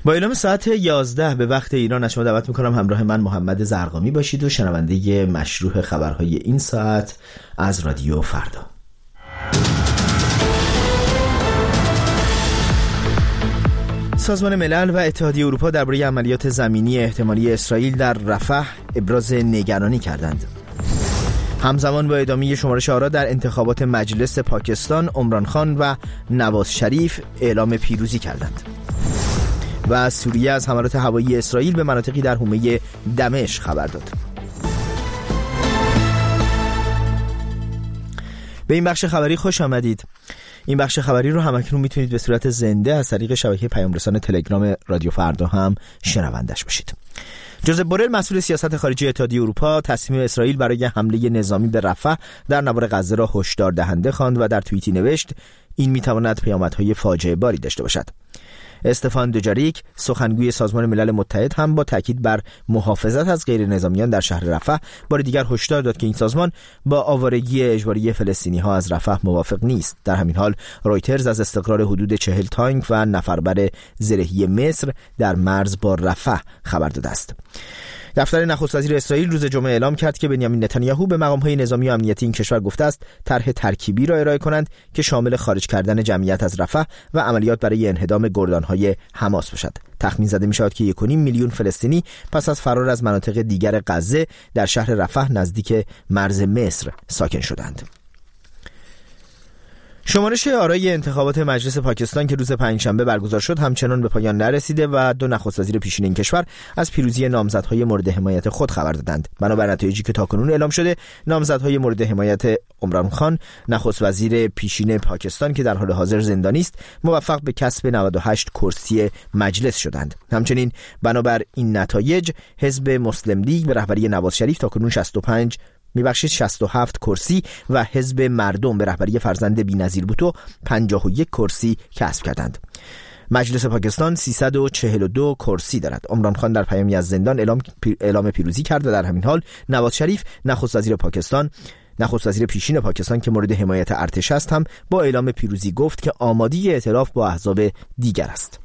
با اعلام ساعت 11 به وقت ایران از شما دعوت میکنم همراه من محمد زرقامی باشید و شنونده مشروح خبرهای این ساعت از رادیو فردا. سازمان ملل و اتحادیه اروپا درباره عملیات زمینی احتمالی اسرائیل در رفح ابراز نگرانی کردند. همزمان با ادامه شمارش آرا در انتخابات مجلس پاکستان، عمران خان و نواز شریف اعلام پیروزی کردند. و سوریه از حملات هوایی اسرائیل به مناطقی در حومه دمشق خبر داد. به این بخش خبری خوش آمدید. این بخش خبری رو همکنون میتونید به صورت زنده از طریق شبکه پیام رسان تلگرام رادیو فردا هم شنوندش باشید. جوزپ بورل مسئول سیاست خارجی اتحادیه اروپا تصمیم اسرائیل برای حمله نظامی به رفح در نوار غزه را هشدار دهنده خواند و در توییتی نوشت این میتواند پیامدهای فاجعه باری داشته باشد. استفان دوجاریک سخنگوی سازمان ملل متحد هم با تاکید بر محافظت از غیر نظامیان در شهر رفح بار دیگر هشدار داد که این سازمان با آوارگی اجباری فلسطینی‌ها از رفح موافق نیست. در همین حال رویترز از استقرار حدود 40 تانک و نفربر زرهی مصر در مرز با رفح خبر داده است. دفتر نخست وزیر اسرائیل روز جمعه اعلام کرد که بنیامین نتانیاهو به مقام‌های نظامی و امنیتی این کشور گفته است طرح ترکیبی را ارائه کنند که شامل خارج کردن جمعیت از رفح و عملیات برای انهدام گردان‌های حماس باشد. تخمین زده می‌شود که 1.5 میلیون فلسطینی پس از فرار از مناطق دیگر غزه در شهر رفح نزدیک مرز مصر ساکن شدند. شمارش آرای انتخابات مجلس پاکستان که روز پنجشنبه برگزار شد همچنان به پایان نرسیده و دو نخست وزیر پیشین این کشور از پیروزی نامزدهای مورد حمایت خود خبر دادند. بنابر نتایجی که تاکنون اعلام شده، نامزدهای مورد حمایت عمران خان نخست وزیر پیشین پاکستان که در حال حاضر زندانی است، موفق به کسب 98 کرسی مجلس شدند. همچنین بنابر این نتایج، حزب مسلم لیگ به رهبری نواز شریف تاکنون 67 کرسی و حزب مردم به رهبری فرزند بی‌نظیر بوتو 51 کرسی کسب کردند. مجلس پاکستان 342 کرسی دارد. عمران خان در پیامی از زندان اعلام پیروزی کرد و در همین حال نواز شریف نخست وزیر پیشین پاکستان که مورد حمایت ارتش است هم با اعلام پیروزی گفت که آماده ائتلاف با احزاب دیگر است.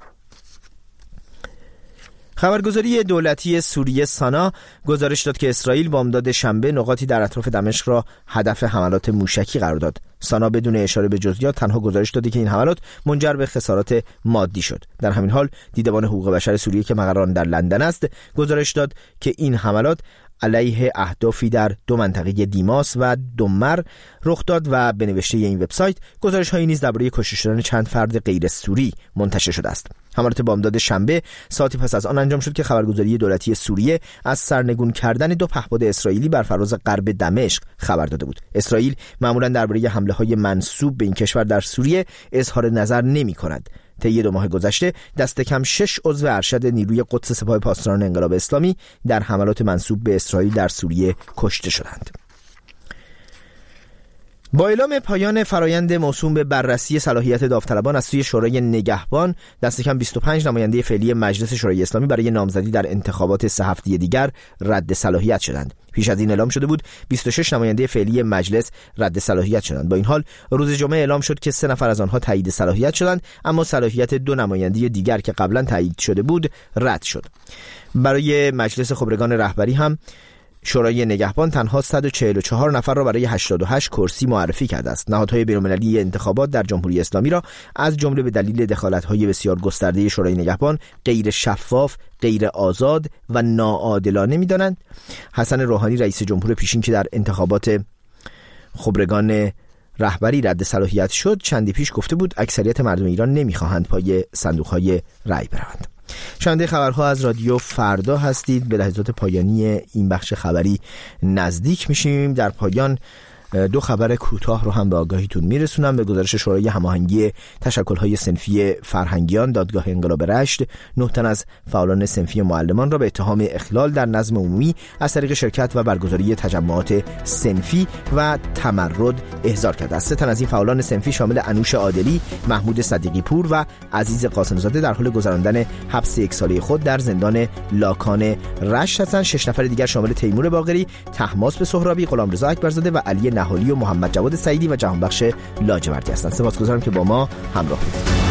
خبرگزاری دولتی سوریه سانا گزارش داد که اسرائیل بامداد شنبه نقاطی در اطراف دمشق را هدف حملات موشکی قرار داد. سانا بدون اشاره به جزئیات تنها گزارش داده که این حملات منجر به خسارات مادی شد. در همین حال دیدبان حقوق بشر سوریه که مقر آن در لندن است گزارش داد که این حملات علیه اهدافی در دو منطقه دیماس و دمر رخ داد و به نوشته این وبسایت گزارش‌هایی نیز درباره کشته شدن چند فرد غیر سوری منتشر شده است. حملات بامداد شنبه ساعتی پس از آن انجام شد که خبرگزاری دولتی سوریه از سرنگون کردن دو پهپاد اسرائیلی بر فراز غرب دمشق خبر داده بود. اسرائیل معمولاً درباره حمله‌های منسوب به این کشور در سوریه اظهار نظر نمی‌کند. طی 2 ماه گذشته دست کم 6 عضو ارشد نیروی قدس سپاه پاسداران انقلاب اسلامی در حملات منسوب به اسرائیل در سوریه کشته شدند. با اعلام پایان فرایند موسوم به بررسی صلاحیت داوطلبان از سوی شورای نگهبان، دست کم 25 نماینده فعلی مجلس شورای اسلامی برای نامزدی در انتخابات 3 هفته دیگر رد صلاحیت شدند. پیش از این اعلام شده بود 26 نماینده فعلی مجلس رد صلاحیت شدند. با این حال روز جمعه اعلام شد که 3 نفر از آنها تایید صلاحیت شدند، اما صلاحیت 2 نماینده دیگر که قبلا تایید شده بود رد شد. برای مجلس خبرگان رهبری هم شورای نگهبان تنها 144 نفر را برای 88 کرسی معرفی کرده است. نهادهای بین‌المللی انتخابات در جمهوری اسلامی را از جمله به دلیل دخالت‌های بسیار گسترده شورای نگهبان غیر شفاف، غیر آزاد و ناعادلانه می‌دانند. حسن روحانی رئیس جمهور پیشین که در انتخابات خبرگان رهبری رد صلاحیت شد چندی پیش گفته بود اکثریت مردم ایران نمی‌خواهند پای صندوق‌های رأی بروند. شنونده خبرها از رادیو فردا هستید. به لحظات پایانی این بخش خبری نزدیک میشیم. در پایان 2 خبر کوتاه رو هم به آگاهیتون میرسونم. به گزارش شورای هماهنگی تشکل‌های صنفی فرهنگیان دادگاه انقلاب رشت 9 تن از فعالان صنفی معلمان را به اتهام اخلال در نظم عمومی از طریق شرکت و برگزاری تجمعات صنفی و تمرد احضار کرده است. 3 تن از این فعالان صنفی شامل انوش عادلی، محمود صدیقی پور و عزیز قاسم‌زاده در حال گذراندن حبس 1 ساله خود در زندان لاکان رشت هستند. 6 نفر دیگر شامل تیمور باقری، طهماسب سهرابی، غلامرضا اکبرزاده و علی نهالی و محمد جواد سعیدی و جهانبخش لاجوردی هستند. سپاسگزارم که با ما همراه بودید.